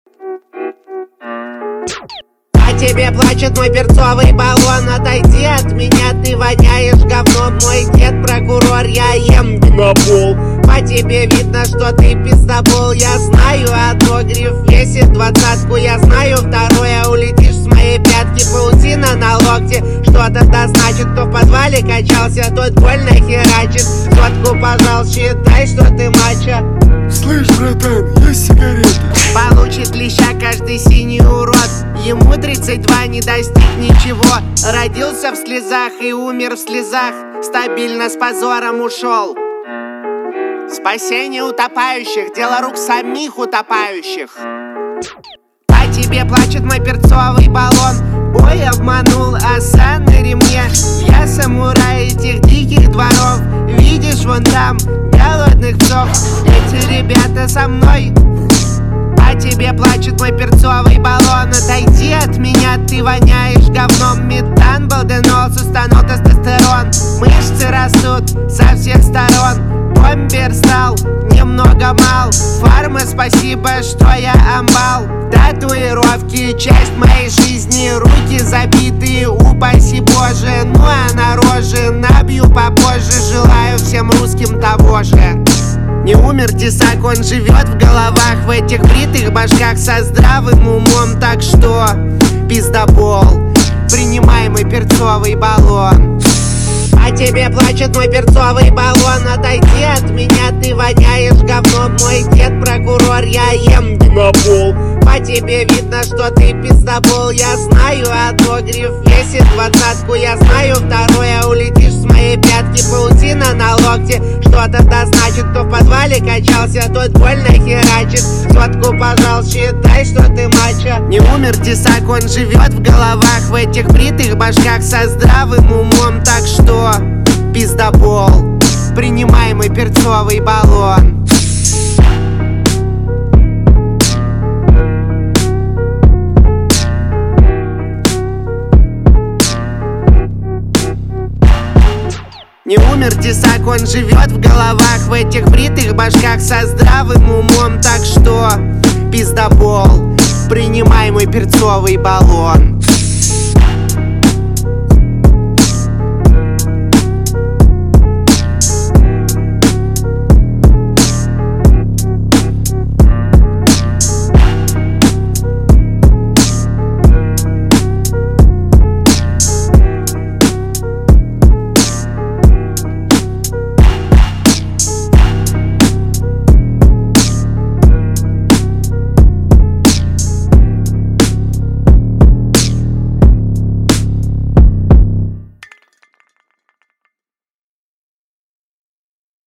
По тебе плачет мой перцовый баллон. Отойди от меня, ты воняешь говном. Мой дед прокурор, я ем на пол. По тебе видно, что ты пиздобол. Я знаю одно, гриф весит 20-ку. Я знаю второе, улетишь с моей пятки. Паутина на локте, что тогда значит? Кто в подвале качался, тот больно херачит. Сотку, пожалуйста, считай, что ты мачо. Слышь, братан, есть сигареты? Получит леща каждый синий урод. Ему 32, не достиг ничего. Родился в слезах и умер в слезах. Стабильно с позором ушел. Спасение утопающих, дело рук самих утопающих. По тебе плачет мой перцовый баллон. Ой, обманул оса на ремне. Я самурай этих диких дворов. Видишь, вон там голодных псов. Эти ребята со мной. По тебе плачет мой перцовый баллон. Отойди от меня, ты воняешь говном. Метан, балденол, сустанул тестостерон. Мышцы растут со всех сторон. Бомбер стал немного мал. Фарма, спасибо, что я амбал. Татуировки, часть моей жизни. Руки забитые, упаси Боже. Ну а на роже набью попозже. Желаю всем русским того же. Не умер тесак, он живет в головах. В этих бритых башках со здравым умом. Так что, пиздобол, принимай мой перцовый баллон. По тебе плачет мой перцовый баллон. Отойди от меня, ты воняешь говном. Мой дед прокурор, я ем на пол. По тебе видно, что ты пиздобол. Я знаю одно, гриф весит 20-ку. Я знаю второе, улетишь с моей пятки. Паутина на локте, что тогда значит? Кто в подвале качался, тот больно херачит. Сотку, пожалуйста, считай, что ты мачо. Не умер тесак, он живет в головах. В этих бритых башках со здравым умом. Так что, пиздобол, принимай мой перцовый баллон. Не умер тесак, он живет в головах. В этих бритых башках со здравым умом. Так что, пиздобол, принимай мой перцовый баллон.